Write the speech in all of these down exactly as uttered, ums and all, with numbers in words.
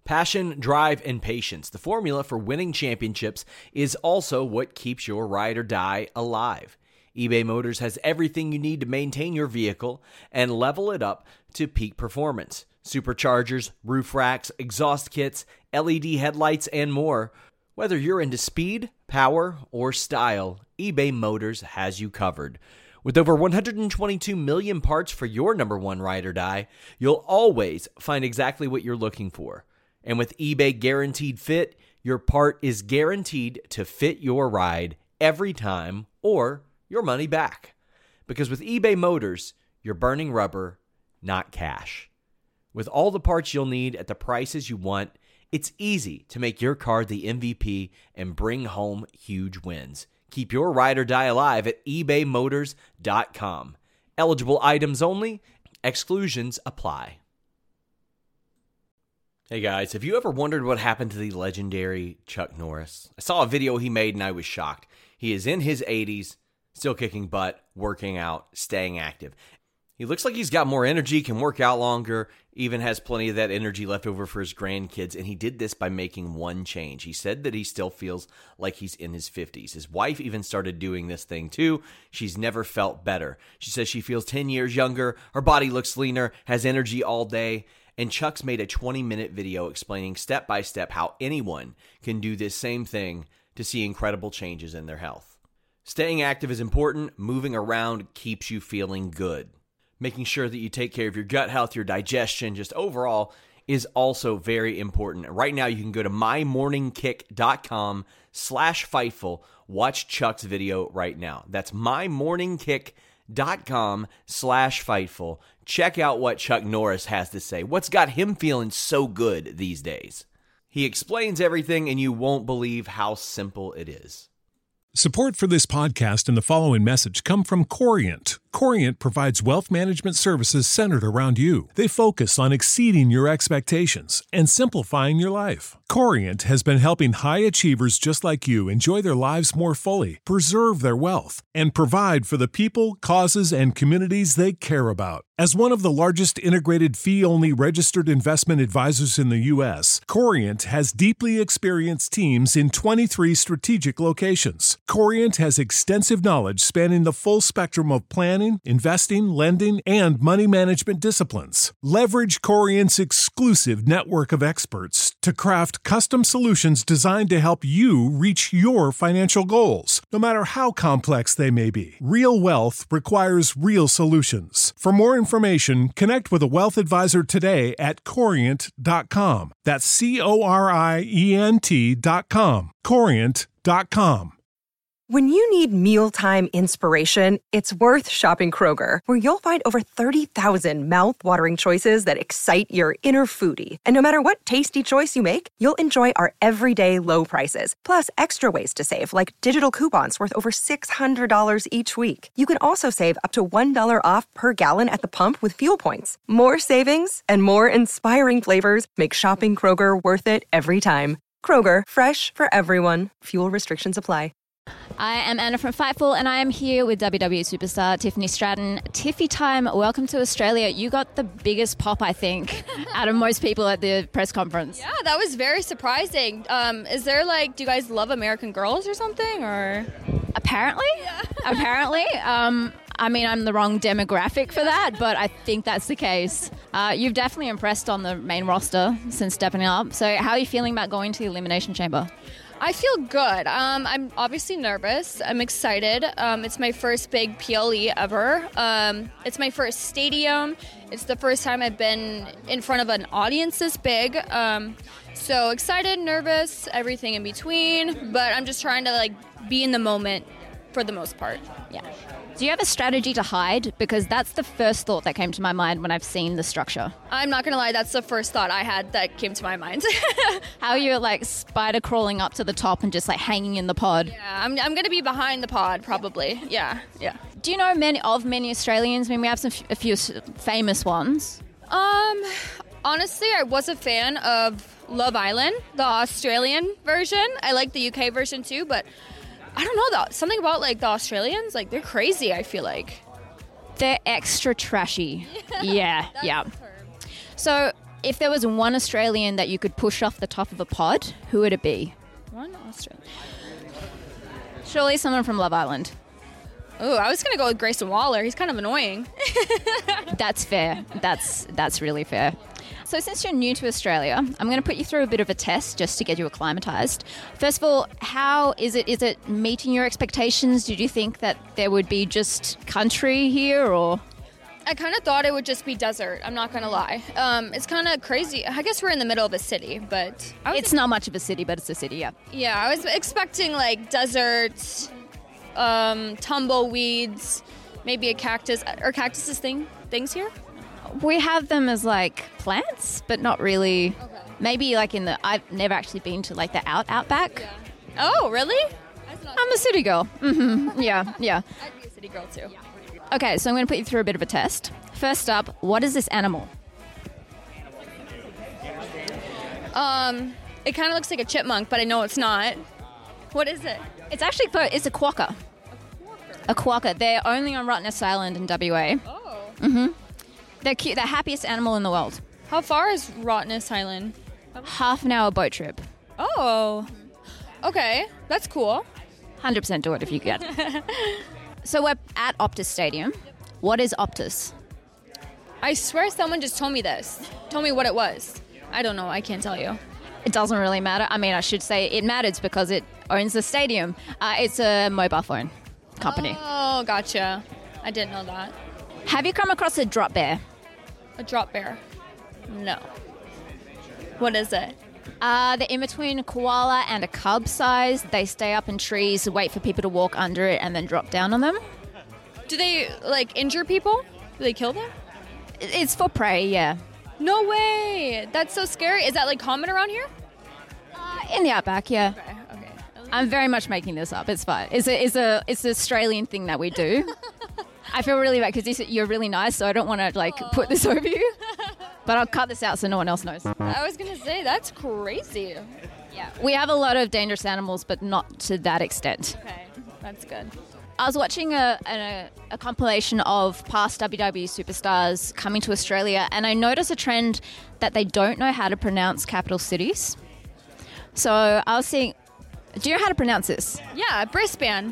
Passion, drive, and patience. The formula for winning championships is also what keeps your ride or die alive. eBay Motors has everything you need to maintain your vehicle and level it up to peak performance. Superchargers, roof racks, exhaust kits, L E D headlights, and more. Whether you're into speed, power, or style, eBay Motors has you covered. With over one hundred twenty-two million parts for your number one ride or die, you'll always find exactly what you're looking for. And with eBay Guaranteed Fit, your part is guaranteed to fit your ride every time or your money back. Because with eBay Motors, you're burning rubber, not cash. With all the parts you'll need at the prices you want, it's easy to make your car the M V P and bring home huge wins. Keep your ride or die alive at ebay motors dot com. Eligible items only. Exclusions apply. Hey guys, have you ever wondered what happened to the legendary Chuck Norris? I saw a video he made and I was shocked. He is in his eighties, still kicking butt, working out, staying active. He looks like he's got more energy, can work out longer, even has plenty of that energy left over for his grandkids, and he did this by making one change. He said that he still feels like he's in his fifties. His wife even started doing this thing too. She's never felt better. She says she feels ten years younger, her body looks leaner, has energy all day, and Chuck's made a twenty-minute video explaining step by step how anyone can do this same thing to see incredible changes in their health. Staying active is important. Moving around keeps you feeling good. Making sure that you take care of your gut health, your digestion, just overall is also very important. Right now, you can go to mymorningkick.com slash Fightful. Watch Chuck's video right now. That's mymorningkick.com slash Fightful. Check out what Chuck Norris has to say. What's got him feeling so good these days? He explains everything, and you won't believe how simple it is. Support for this podcast and the following message come from Corient. Corient provides wealth management services centered around you. They focus on exceeding your expectations and simplifying your life. Corient has been helping high achievers just like you enjoy their lives more fully, preserve their wealth, and provide for the people, causes, and communities they care about. As one of the largest integrated fee-only registered investment advisors in the U S, Corient has deeply experienced teams in twenty-three strategic locations. Corient has extensive knowledge spanning the full spectrum of planning, investing, lending, and money management disciplines. Leverage Corient's exclusive network of experts to craft custom solutions designed to help you reach your financial goals, no matter how complex they may be. Real wealth requires real solutions. For more information, connect with a wealth advisor today at corient dot com. That's C O R I E N T dot com. corient dot com. When you need mealtime inspiration, it's worth shopping Kroger, where you'll find over thirty thousand mouth-watering choices that excite your inner foodie. And no matter what tasty choice you make, you'll enjoy our everyday low prices, plus extra ways to save, like digital coupons worth over six hundred dollars each week. You can also save up to one dollar off per gallon at the pump with fuel points. More savings and more inspiring flavors make shopping Kroger worth it every time. Kroger, fresh for everyone. Fuel restrictions apply. I am Anna from Fightful, and I am here with W W E superstar Tiffany Stratton. Tiffy time, welcome to Australia. You got the biggest pop, I think, out of most people at the press conference. Yeah, that was very surprising. Um, is there like, do you guys love American Girls or something? Or apparently, yeah. apparently. Um, I mean, I'm the wrong demographic for that, but I think that's the case. Uh, you've definitely impressed on the main roster since stepping up. So how are you feeling about going to the Elimination Chamber? I feel good. Um, I'm obviously nervous. I'm excited. Um, it's my first big P L E ever. Um, it's my first stadium. It's the first time I've been in front of an audience this big. Um, so excited, nervous, everything in between. But I'm just trying to like be in the moment for the most part. Yeah. Do you have a strategy to hide? Because that's the first thought that came to my mind when I've seen the structure. I'm not going to lie, that's the first thought I had that came to my mind. How you're like spider crawling up to the top and just like hanging in the pod. Yeah, I'm, I'm going to be behind the pod probably. Yeah, yeah. Do you know many of many Australians? I mean, we have some a few famous ones. Um, honestly, I was a fan of Love Island, the Australian version. I like the U K version too, but I don't know, though. Something about, like, the Australians, like, they're crazy, I feel like. They're extra trashy. yeah, yeah. The term. So, If there was one Australian that you could push off the top of a pod, who would it be? One Australian. Surely someone from Love Island. Oh, I was going to go with Grayson Waller. He's kind of annoying. That's fair. That's that's really fair. So since you're new to Australia, I'm going to put you through a bit of a test just to get you acclimatized. First of all, how is it? Is it meeting your expectations? Did you think that there would be just country here, or? I kind of thought it would just be desert. I'm not going to lie. Um, it's kind of crazy. I guess we're in the middle of a city, but... I was it's not much of a city, but it's a city, yeah. Yeah, I was expecting, like, desert, um, tumbleweeds, maybe a cactus. Are cactuses thing things here? We have them as, like, plants, but not really. Okay. Maybe, like, in the... I've never actually been to, like, the out, outback. Yeah. Oh, really? I'm a city girl. Mm-hmm. Yeah, yeah. I'd be a city girl, too. Okay, so I'm going to put you through a bit of a test. First up, what is this animal? Um, it kind of looks like a chipmunk, but I know it's not. What is it? It's actually, it's a quokka. A quokka. They're only on Rottnest Island in W A. Oh. Mm-hmm. They're cute. They're the happiest animal in the world. How far is Rottnest Island? Half an hour boat trip. Oh. Okay, that's cool. one hundred percent do it if you can. So we're at Optus Stadium. What is Optus? I swear someone just told me this. Told me what it was. I don't know. I can't tell you. It doesn't really matter. I mean, I should say it matters because it owns the stadium. Uh, it's a mobile phone company. Oh, gotcha. I didn't know that. Have you come across a drop bear? A drop bear? No. What is it? Uh, they're in between a koala and a cub size. They stay up in trees, wait for people to walk under it, and then drop down on them. Do they, like, injure people? Do they kill them? It's for prey, yeah. No way! That's so scary. Is that, like, common around here? Uh, in the outback, yeah. Okay, okay. I'm very much making this up. It's fine. It's a, it's a, it's an Australian thing that we do. I feel really bad because you're really nice, so I don't want to, like, Aww. put this over you. But I'll cut this out so no one else knows. I was going to say, that's crazy. Yeah. We have a lot of dangerous animals, but not to that extent. Okay, that's good. I was watching a, a, a compilation of past W W E superstars coming to Australia, and I noticed a trend that they don't know how to pronounce capital cities. So I was seeing... Do you know how to pronounce this? Yeah, Brisbane.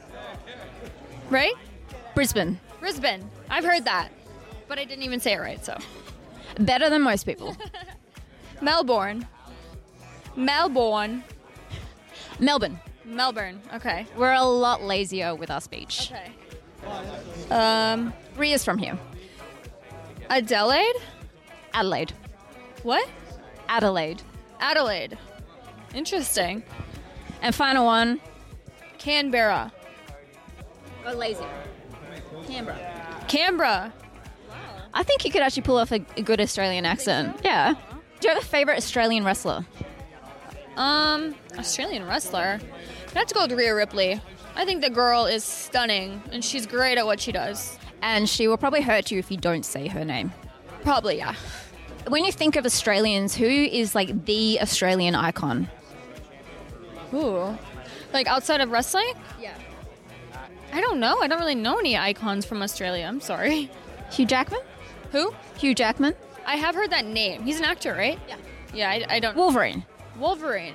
Right? Brisbane. Brisbane. I've heard that. But I didn't even say it right, so... Better than most people. Melbourne. Melbourne. Melbourne. Melbourne. Okay. We're a lot lazier with our speech. Okay. Um, Ria's from here. Adelaide? Adelaide. What? Adelaide. Adelaide. Interesting. And final one. Canberra. Or lazier. Canberra. Canberra. I think you could actually pull off a, a good Australian accent. Yeah. Do you have a favourite Australian wrestler? Um, Australian wrestler? I have to go with Rhea Ripley. I think the girl is stunning, and she's great at what she does. And she will probably hurt you if you don't say her name. Probably, yeah. When you think of Australians, who is like the Australian icon? Ooh. Like outside of wrestling? Yeah. I don't know. I don't really know any icons from Australia. I'm sorry. Hugh Jackman? Who? Hugh Jackman. I have heard that name. He's an actor, right? Yeah. Yeah, I, I don't... Wolverine. Wolverine.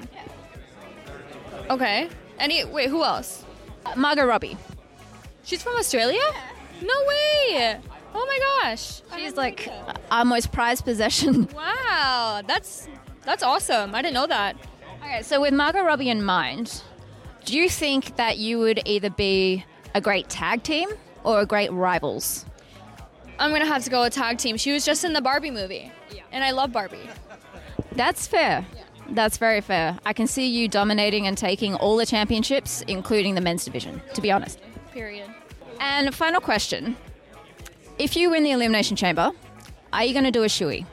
Yeah. Okay. Any... Wait, who else? Uh, Margot Robbie. She's from Australia? Yeah. No way! Oh my gosh. She's like our most prized possession. Wow. That's that's awesome. I didn't know that. Okay, so with Margot Robbie in mind, do you think that you would either be a great tag team or a great rivals? I'm going to have to go with tag team. She was just in the Barbie movie. Yeah. And I love Barbie. That's fair. Yeah. That's very fair. I can see you dominating and taking all the championships, including the men's division, to be honest. Period. And final question. If you win the Elimination Chamber, are you going to do a shoey?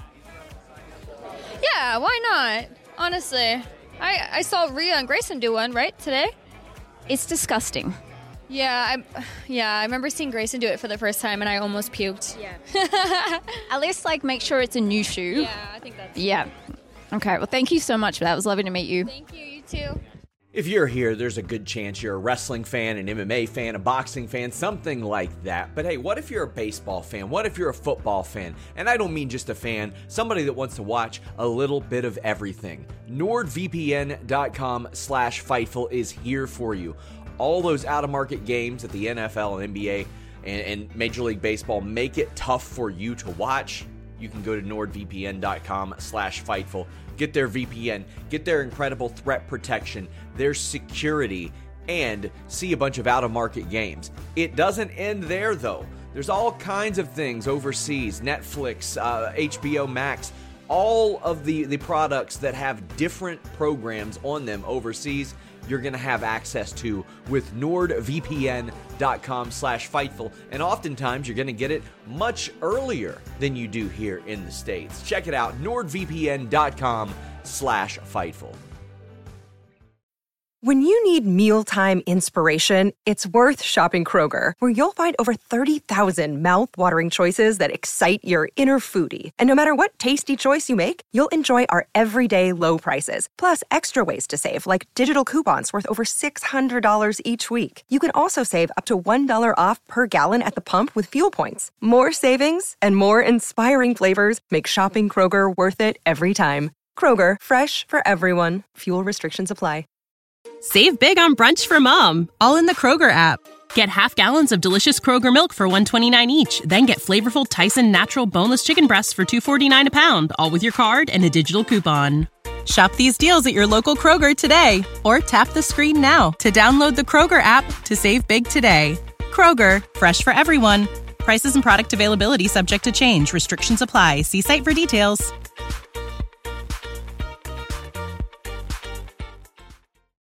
Yeah, why not? Honestly. I, I saw Rhea and Grayson do one, right, today? It's disgusting. Yeah, I, yeah, I remember seeing Grayson do it for the first time, and I almost puked. Yeah. At least, like, make sure it's a new shoe. Yeah, I think that's... Yeah. Okay, well, thank you so much for that. It was lovely to meet you. Thank you, you too. If you're here, there's a good chance you're a wrestling fan, an M M A fan, a boxing fan, something like that. But hey, what if you're a baseball fan? What if you're a football fan? And I don't mean just a fan, somebody that wants to watch a little bit of everything. NordVPN.com slash Fightful is here for you. All those out-of-market games that the N F L and N B A and, and Major League Baseball make it tough for you to watch. You can go to NordVPN.com slash Fightful. Get their V P N, get their incredible threat protection, their security, and see a bunch of out-of-market games. It doesn't end there, though. There's all kinds of things overseas, Netflix, uh, H B O Max, all of the, the products that have different programs on them overseas, you're going to have access to with NordVPN.com slash Fightful. And oftentimes, you're going to get it much earlier than you do here in the States. Check it out, NordVPN.com slash Fightful. When you need mealtime inspiration, it's worth shopping Kroger, where you'll find over thirty thousand mouth-watering choices that excite your inner foodie. And no matter what tasty choice you make, you'll enjoy our everyday low prices, plus extra ways to save, like digital coupons worth over six hundred dollars each week. You can also save up to one dollar off per gallon at the pump with fuel points. More savings and more inspiring flavors make shopping Kroger worth it every time. Kroger, fresh for everyone. Fuel restrictions apply. Save big on brunch for mom, all in the Kroger app. Get half gallons of delicious Kroger milk for one dollar and twenty-nine cents each. Then get flavorful Tyson natural boneless chicken breasts for two dollars and forty-nine cents a pound, all with your card and a digital coupon. Shop these deals at your local Kroger today, or tap the screen now to download the Kroger app to save big today. Kroger, fresh for everyone. Prices and product availability subject to change. Restrictions apply. See site for details.